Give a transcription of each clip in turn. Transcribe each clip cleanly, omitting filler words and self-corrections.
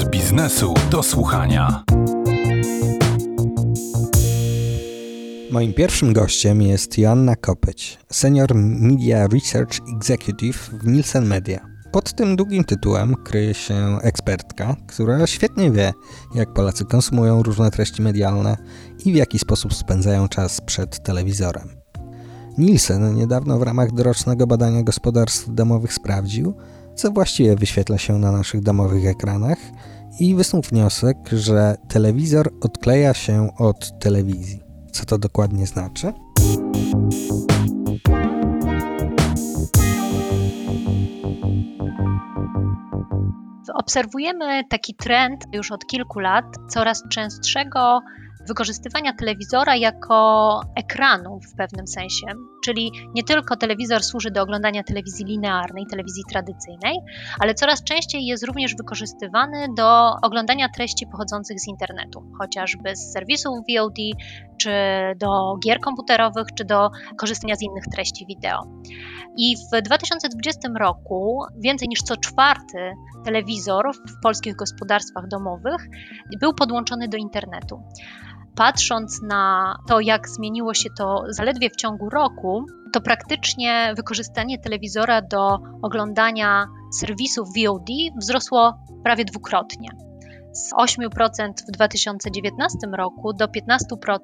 Z biznesu do słuchania. Moim pierwszym gościem jest Joanna Kopeć, Senior Media Research Executive w Nielsen Media. Pod tym długim tytułem kryje się ekspertka, która świetnie wie, jak Polacy konsumują różne treści medialne i w jaki sposób spędzają czas przed telewizorem. Nielsen niedawno w ramach dorocznego badania gospodarstw domowych sprawdził, co właściwie wyświetla się na naszych domowych ekranach i wysnuł wniosek, że telewizor odkleja się od telewizji. Co to dokładnie znaczy? Obserwujemy taki trend już od kilku lat coraz częstszego wykorzystywania telewizora jako ekranu w pewnym sensie, czyli nie tylko telewizor służy do oglądania telewizji linearnej, telewizji tradycyjnej, ale coraz częściej jest również wykorzystywany do oglądania treści pochodzących z internetu, chociażby z serwisów VOD, czy do gier komputerowych, czy do korzystania z innych treści wideo. I w 2020 roku więcej niż co czwarty telewizor w polskich gospodarstwach domowych był podłączony do internetu. Patrząc na to, jak zmieniło się to zaledwie w ciągu roku, to praktycznie wykorzystanie telewizora do oglądania serwisów VOD wzrosło prawie dwukrotnie. Z 8% w 2019 roku do 15%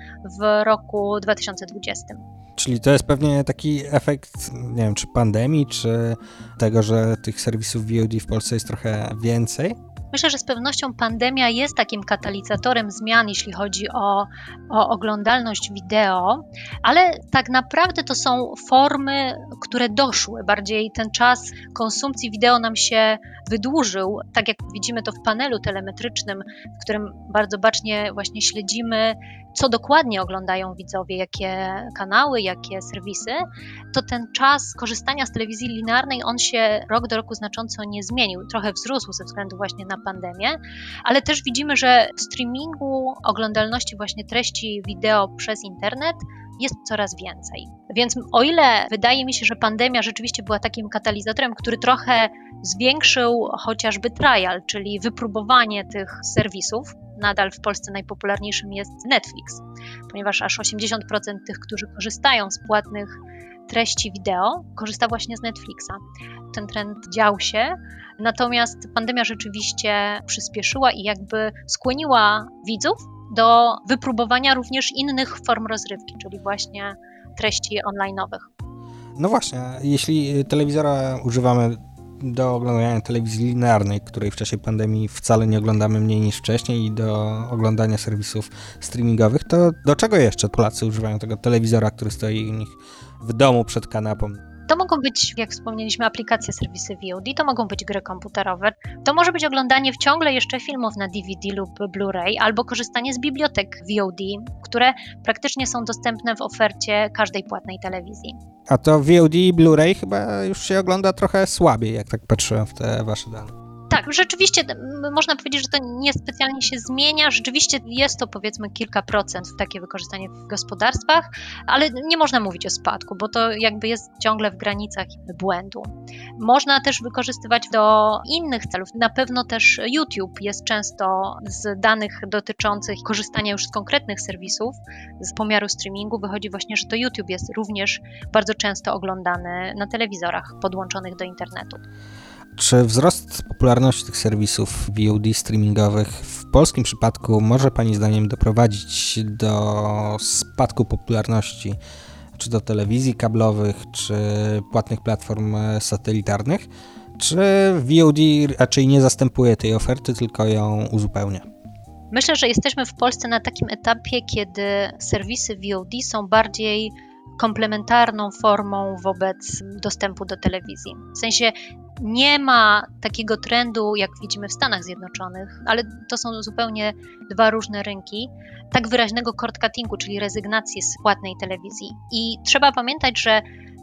w roku 2020. Czyli to jest pewnie taki efekt, nie wiem, czy pandemii, czy tego, że tych serwisów VOD w Polsce jest trochę więcej? Myślę, że z pewnością pandemia jest takim katalizatorem zmian, jeśli chodzi o oglądalność wideo, ale tak naprawdę to są formy, które doszły. Bardziej ten czas konsumpcji wideo nam się wydłużył, tak jak widzimy to w panelu telemetrycznym, w którym bardzo bacznie właśnie śledzimy, co dokładnie oglądają widzowie, jakie kanały, jakie serwisy, to ten czas korzystania z telewizji linearnej, on się rok do roku znacząco nie zmienił. Trochę wzrósł ze względu właśnie na pandemię, ale też widzimy, że w streamingu oglądalności właśnie treści wideo przez internet jest coraz więcej. Więc o ile wydaje mi się, że pandemia rzeczywiście była takim katalizatorem, który trochę zwiększył chociażby trial, czyli wypróbowanie tych serwisów, nadal w Polsce najpopularniejszym jest Netflix, ponieważ aż 80% tych, którzy korzystają z płatnych treści wideo, korzysta właśnie z Netflixa. Ten trend dział się, natomiast pandemia rzeczywiście przyspieszyła i jakby skłoniła widzów do wypróbowania również innych form rozrywki, czyli właśnie treści online'owych. No właśnie, jeśli telewizora używamy do oglądania telewizji linearnej, której w czasie pandemii wcale nie oglądamy mniej niż wcześniej, i do oglądania serwisów streamingowych, to do czego jeszcze Polacy używają tego telewizora, który stoi u nich w domu przed kanapą? To mogą być, jak wspomnieliśmy, aplikacje, serwisy VOD, to mogą być gry komputerowe, to może być oglądanie ciągle jeszcze filmów na DVD lub Blu-ray, albo korzystanie z bibliotek VOD, które praktycznie są dostępne w ofercie każdej płatnej telewizji. A to VOD i Blu-ray chyba już się ogląda trochę słabiej, jak tak patrzyłem w te wasze dane. Tak, rzeczywiście można powiedzieć, że to niespecjalnie się zmienia. Rzeczywiście jest to powiedzmy kilka procent w takie wykorzystanie w gospodarstwach, ale nie można mówić o spadku, bo to jakby jest ciągle w granicach błędu. Można też wykorzystywać do innych celów. Na pewno też YouTube jest często z danych dotyczących korzystania już z konkretnych serwisów, z pomiaru streamingu wychodzi właśnie, że to YouTube jest również bardzo często oglądany na telewizorach podłączonych do internetu. Czy wzrost popularności tych serwisów VOD streamingowych w polskim przypadku może Pani zdaniem doprowadzić do spadku popularności czy do telewizji kablowych, czy płatnych platform satelitarnych? Czy VOD raczej nie zastępuje tej oferty, tylko ją uzupełnia? Myślę, że jesteśmy w Polsce na takim etapie, kiedy serwisy VOD są bardziej komplementarną formą wobec dostępu do telewizji. W sensie nie ma takiego trendu, jak widzimy w Stanach Zjednoczonych, ale to są zupełnie dwa różne rynki, tak wyraźnego cord cuttingu, czyli rezygnacji z płatnej telewizji. I trzeba pamiętać, że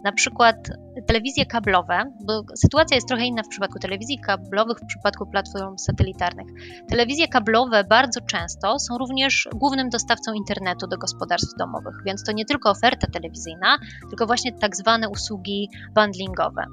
Na przykład telewizje kablowe, bo sytuacja jest trochę inna w przypadku telewizji kablowych, w przypadku platform satelitarnych. Telewizje kablowe bardzo często są również głównym dostawcą internetu do gospodarstw domowych, więc to nie tylko oferta telewizyjna, tylko właśnie tak zwane usługi bundlingowe.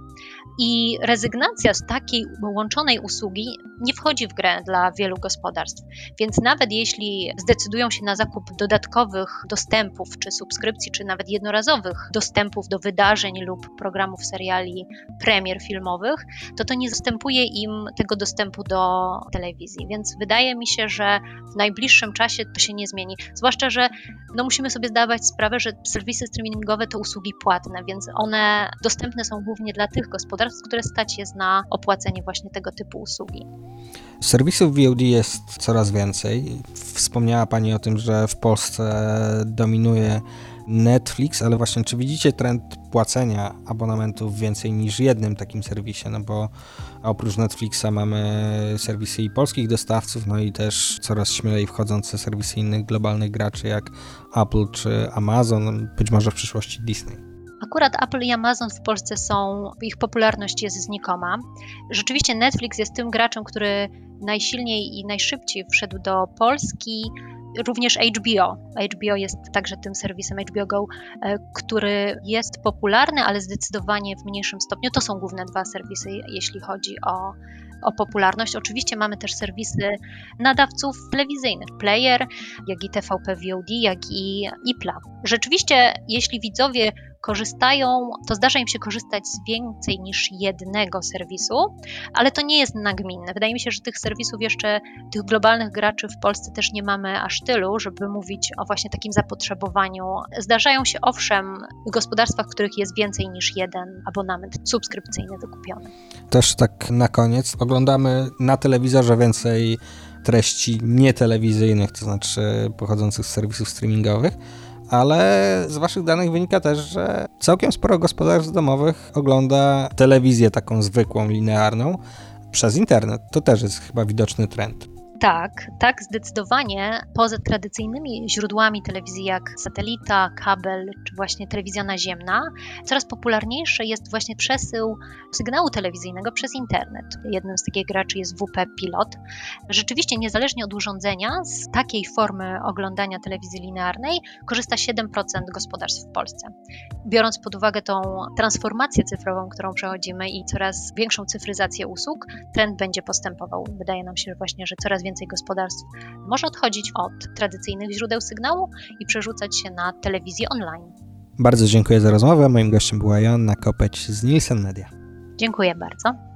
I rezygnacja z takiej łączonej usługi nie wchodzi w grę dla wielu gospodarstw, więc nawet jeśli zdecydują się na zakup dodatkowych dostępów, czy subskrypcji, czy nawet jednorazowych dostępów do wydarzeń lub programów seriali, premier filmowych, to nie zastępuje im tego dostępu do telewizji, więc wydaje mi się, że w najbliższym czasie to się nie zmieni, zwłaszcza, że musimy sobie zdawać sprawę, że serwisy streamingowe to usługi płatne, więc one dostępne są głównie dla tych gospodarstw, które stać jest na opłacenie właśnie tego typu usługi. Serwisów VOD jest coraz więcej. Wspomniała Pani o tym, że w Polsce dominuje Netflix, ale właśnie czy widzicie trend płacenia abonamentów więcej niż jednym takim serwisie? No bo oprócz Netflixa mamy serwisy i polskich dostawców, no i też coraz śmielej wchodzące serwisy innych globalnych graczy jak Apple czy Amazon, być może w przyszłości Disney. Akurat Apple i Amazon w Polsce ich popularność jest znikoma. Rzeczywiście Netflix jest tym graczem, który najsilniej i najszybciej wszedł do Polski. Również HBO. HBO jest także tym serwisem HBO Go, który jest popularny, ale zdecydowanie w mniejszym stopniu. To są główne dwa serwisy, jeśli chodzi o popularność. Oczywiście mamy też serwisy nadawców telewizyjnych, Player, jak i TVP VOD, jak i IPLA. Rzeczywiście, jeśli widzowie korzystają, to zdarza im się korzystać z więcej niż jednego serwisu, ale to nie jest nagminne. Wydaje mi się, że tych serwisów jeszcze, tych globalnych graczy w Polsce też nie mamy aż tylu, żeby mówić o właśnie takim zapotrzebowaniu. Zdarzają się owszem w gospodarstwach, w których jest więcej niż jeden abonament subskrypcyjny wykupiony. Też tak na koniec, oglądamy na telewizorze więcej treści nietelewizyjnych, to znaczy pochodzących z serwisów streamingowych, ale z Waszych danych wynika też, że całkiem sporo gospodarstw domowych ogląda telewizję taką zwykłą, linearną przez internet. To też jest chyba widoczny trend. Tak, zdecydowanie. Poza tradycyjnymi źródłami telewizji jak satelita, kabel czy właśnie telewizja naziemna, coraz popularniejszy jest właśnie przesył sygnału telewizyjnego przez internet. Jednym z takich graczy jest WP Pilot. Rzeczywiście niezależnie od urządzenia, z takiej formy oglądania telewizji linearnej korzysta 7% gospodarstw w Polsce. Biorąc pod uwagę tą transformację cyfrową, którą przechodzimy i coraz większą cyfryzację usług, trend będzie postępował. Wydaje nam się właśnie, że coraz więcej gospodarstw może odchodzić od tradycyjnych źródeł sygnału i przerzucać się na telewizję online. Bardzo dziękuję za rozmowę. Moim gościem była Joanna Kopeć z Nielsen Media. Dziękuję bardzo.